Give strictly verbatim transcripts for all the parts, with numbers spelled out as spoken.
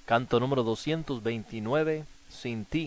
Canto número doscientos veintinueve, Sin ti.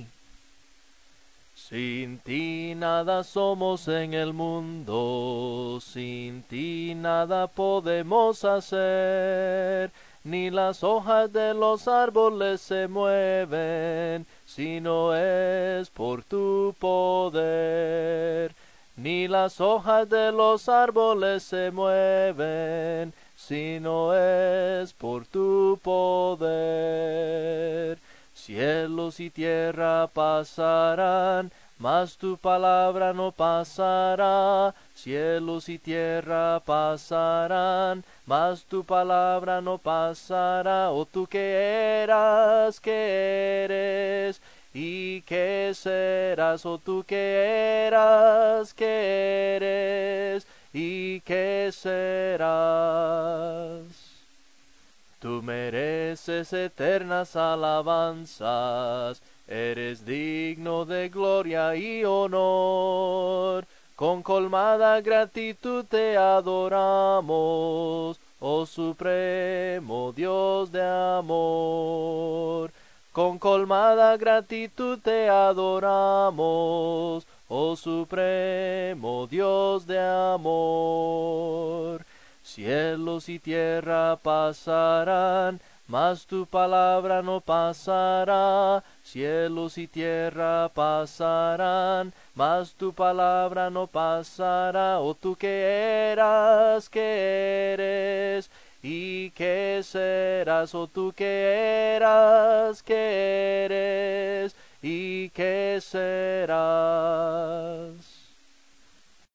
Sin ti nada somos en el mundo, sin ti nada podemos hacer, ni las hojas de los árboles se mueven, si no es por tu poder. Ni las hojas de los árboles se mueven, si no es por tu poder. Cielos y tierra pasarán, mas tu palabra no pasará. Cielos y tierra pasarán, mas tu palabra no pasará. Oh, tú que eras, que eres, y que serás. Oh, tú que eras, que eres, y que serás. Tú mereces eternas alabanzas, eres digno de gloria y honor. Con colmada gratitud te adoramos, oh supremo Dios de amor. Con colmada gratitud te adoramos, oh supremo Dios de amor. Cielos y tierra pasarán, mas tu palabra no pasará. Cielos y tierra pasarán, mas tu palabra no pasará. Oh, tú que eras, que eres, y que serás. Oh, tú que eras, que eres, y que serás.